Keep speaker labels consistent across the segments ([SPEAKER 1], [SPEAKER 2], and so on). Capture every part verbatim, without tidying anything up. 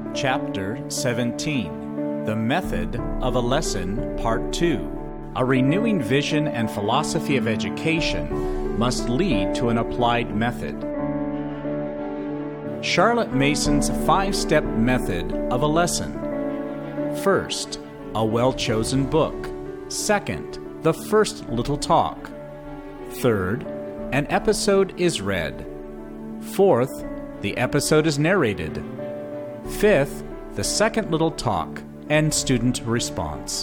[SPEAKER 1] Chapter seventeen, The Method of a Lesson, Part two. A renewing vision and philosophy of education must lead to an applied method. Charlotte Mason's five-step method of a lesson. First, a well-chosen book. Second, the first little talk. Third, an episode is read. Fourth, the episode is narrated. Fifth, the second little talk and student response.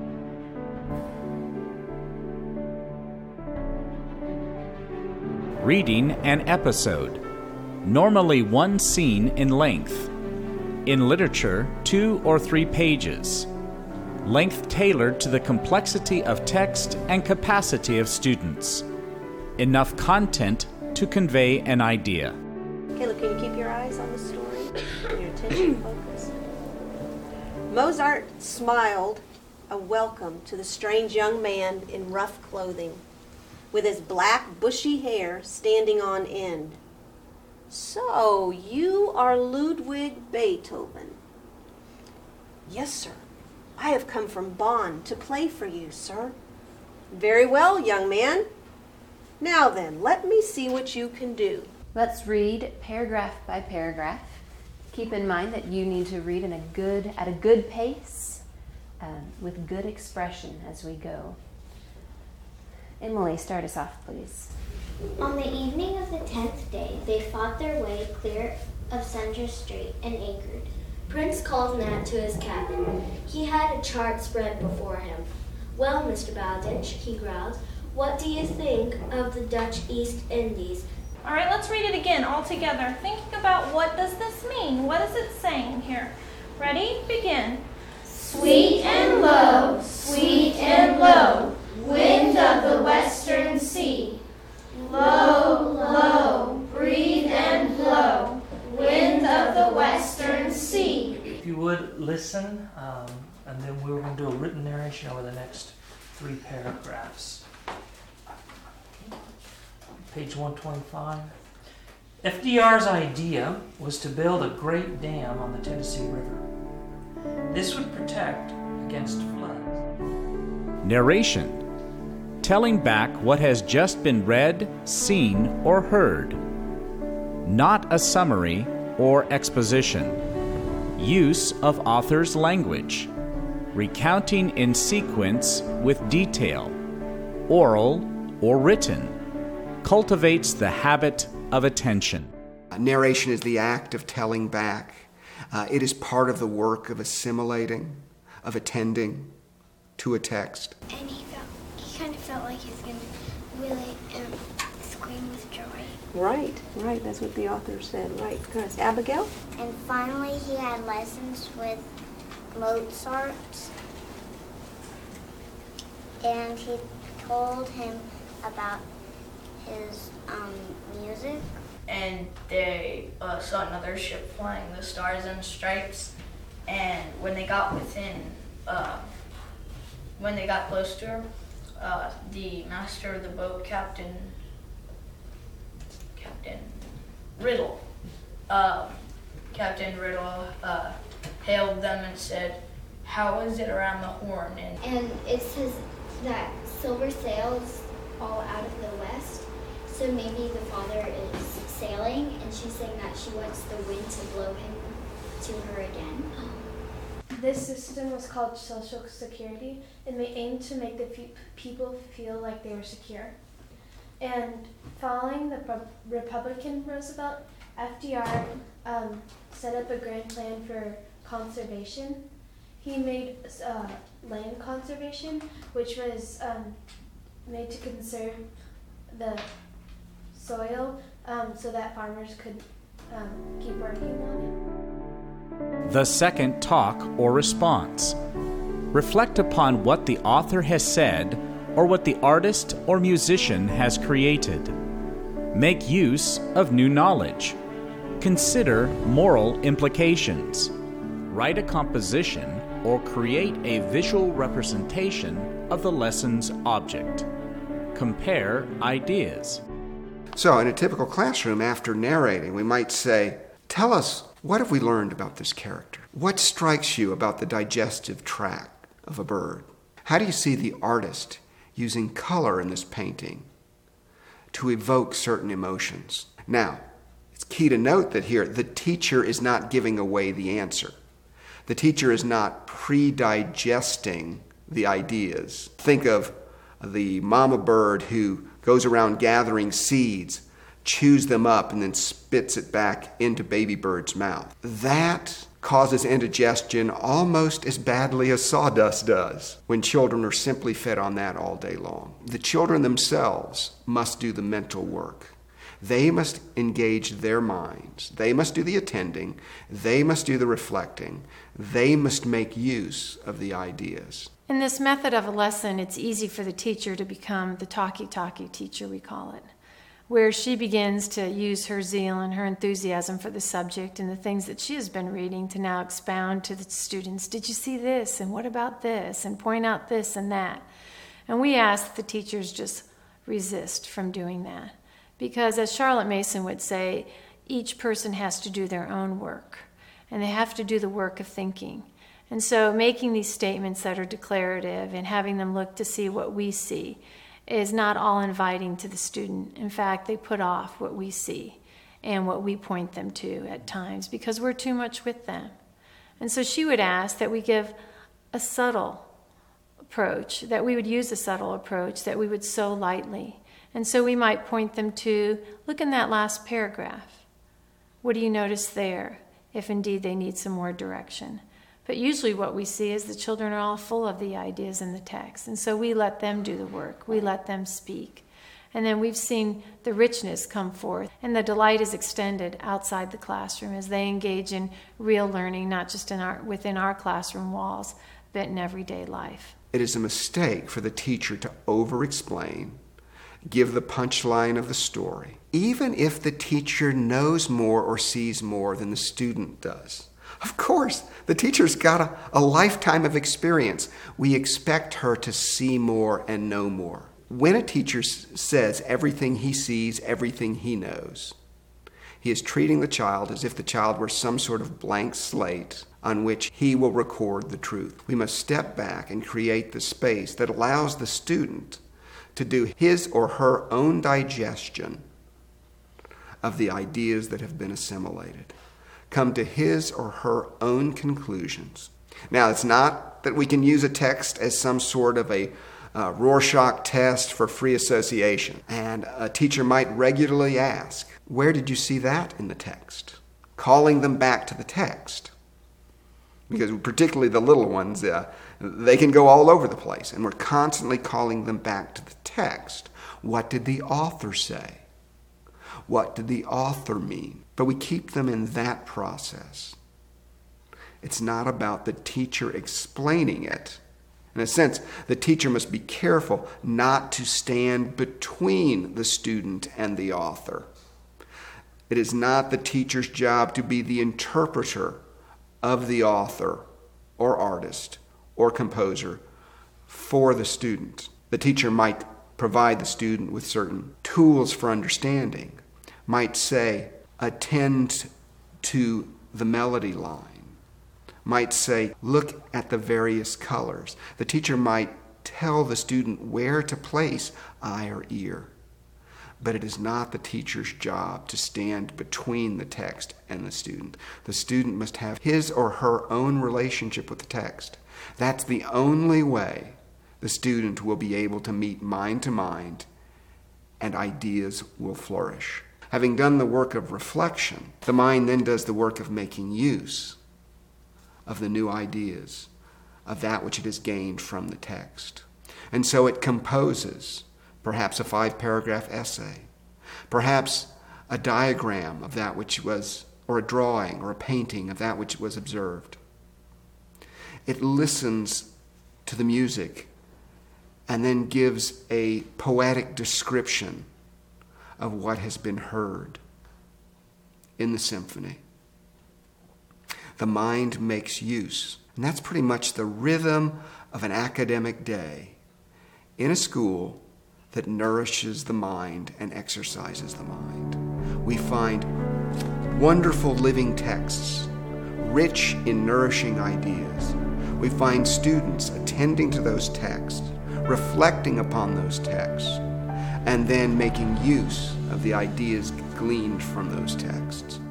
[SPEAKER 1] Reading an episode. Normally one scene in length. In literature, two or three pages. Length tailored to the complexity of text and capacity of students. Enough content to convey an idea.
[SPEAKER 2] Caleb, can you keep your eyes on the story? Your attention focused. Mozart smiled a welcome to the strange young man in rough clothing, with his black, bushy hair standing on end. So, you are Ludwig Beethoven. Yes, sir. I have come from Bonn to play for you, sir. Very well, young man. Now then, let me see what you can do.
[SPEAKER 3] Let's read paragraph by paragraph. Keep in mind that you need to read in a good, at a good pace, um, with good expression as we go. Emily, start us off, please.
[SPEAKER 4] On the evening of the tenth day, they fought their way clear of Centre Street and anchored. Prince called Nat to his cabin. He had a chart spread before him. "Well, Mister Bowditch," he growled, "what do you think of the Dutch East Indies?"
[SPEAKER 5] All right, let's read it again all together, thinking about what does this mean? What is it saying here? Ready? Begin.
[SPEAKER 6] Sweet and low, sweet and low, wind of the western sea. Low, low, breathe and blow, wind of the western sea.
[SPEAKER 7] If you would listen, um, and then we're going to do a written narration over the next three paragraphs. Page one twenty-five. F D R's idea was to build a great dam on the Tennessee River. This would protect against floods.
[SPEAKER 1] Narration. Telling back what has just been read, seen, or heard. Not a summary or exposition. Use of author's language. Recounting in sequence with detail. Oral or written. Cultivates the habit of attention.
[SPEAKER 8] Uh, narration is the act of telling back. Uh, it is part of the work of assimilating, of attending to a text.
[SPEAKER 4] And he felt, he kind of felt like he was going to really um, scream with joy.
[SPEAKER 2] Right, right. That's what the author said. Right. Good. Abigail?
[SPEAKER 4] And finally, he had lessons with Mozart. And he told him about his um, music.
[SPEAKER 9] And they uh, saw another ship flying the Stars and Stripes, and when they got within, uh, when they got close to her, uh, the master of the boat, Captain, Captain Riddle, uh, Captain Riddle uh, hailed them and said, "How is it around the Horn?" And,
[SPEAKER 4] and it says that silver sails all out of the west. So maybe the father is sailing, and she's saying that she wants the wind to blow him to her again.
[SPEAKER 10] This system was called Social Security, and they aimed to make the fe- people feel like they were secure. And following the Pro- Republican Roosevelt, F D R um, set up a grand plan for conservation. He made uh, land conservation, which was um, made to conserve the soil um, so that farmers could um, keep working on it.
[SPEAKER 1] The second talk or response. Reflect upon what the author has said or what the artist or musician has created. Make use of new knowledge. Consider moral implications. Write a composition or create a visual representation of the lesson's object. Compare ideas.
[SPEAKER 8] So in a typical classroom, after narrating, we might say, tell us What have we learned about this character? What strikes you about the digestive tract of a bird? How do you see the artist using color in this painting to evoke certain emotions? Now, it's key to note that here the teacher is not giving away the answer. The teacher is not pre-digesting the ideas. Think of the mama bird who goes around gathering seeds, chews them up, and then spits it back into baby bird's mouth. That causes indigestion almost as badly as sawdust does when children are simply fed on that all day long. The children themselves must do the mental work. They must engage their minds. They must do the attending. They must do the reflecting. They must make use of the ideas.
[SPEAKER 11] In this method of a lesson, it's easy for the teacher to become the talkie-talkie teacher, we call it, where she begins to use her zeal and her enthusiasm for the subject and the things that she has been reading to now expound to the students. Did you see this? And what about this? And point out this and that. And we ask that the teachers just resist from doing that. Because as Charlotte Mason would say, each person has to do their own work. And they have to do the work of thinking. And so making these statements that are declarative and having them look to see what we see is not all inviting to the student. In fact, they put off what we see and what we point them to at times because we're too much with them. And so she would ask that we give a subtle approach, that we would use a subtle approach, that we would sow lightly. And so we might point them to, look in that last paragraph. What do you notice there, if indeed they need some more direction? But usually what we see is the children are all full of the ideas in the text. And so we let them do the work. We let them speak. And then we've seen the richness come forth. And the delight is extended outside the classroom as they engage in real learning, not just in our, within our classroom walls, but in everyday life.
[SPEAKER 8] It is a mistake for the teacher to over-explain, give the punchline of the story, even if the teacher knows more or sees more than the student does. Of course, the teacher's got a, a lifetime of experience. We expect her to see more and know more. When a teacher s- says everything he sees, everything he knows, he is treating the child as if the child were some sort of blank slate on which he will record the truth. We must step back and create the space that allows the student to do his or her own digestion of the ideas that have been assimilated. Come to his or her own conclusions. Now, it's not that we can use a text as some sort of a uh, Rorschach test for free association. And a teacher might regularly ask, where did you see that in the text? Calling them back to the text. Because particularly the little ones, uh, they can go all over the place. And we're constantly calling them back to the text. What did the author say? What did the author mean? But we keep them in that process. It's not about the teacher explaining it. In a sense, the teacher must be careful not to stand between the student and the author. It is not the teacher's job to be the interpreter of the author or artist or composer for the student. The teacher might provide the student with certain tools for understanding, might say, attend to the melody line, might say, look at the various colors. The teacher might tell the student where to place eye or ear. But it is not the teacher's job to stand between the text and the student. The student must have his or her own relationship with the text. That's the only way the student will be able to meet mind to mind and ideas will flourish. Having done the work of reflection, the mind then does the work of making use of the new ideas, of that which it has gained from the text. And so it composes perhaps a five-paragraph essay, perhaps a diagram of that which was, or a drawing or a painting of that which was observed. It listens to the music and then gives a poetic description of what has been heard in the symphony. The mind makes use, and that's pretty much the rhythm of an academic day in a school that nourishes the mind and exercises the mind. We find wonderful living texts, rich in nourishing ideas. We find students attending to those texts, reflecting upon those texts, and then making use of the ideas gleaned from those texts.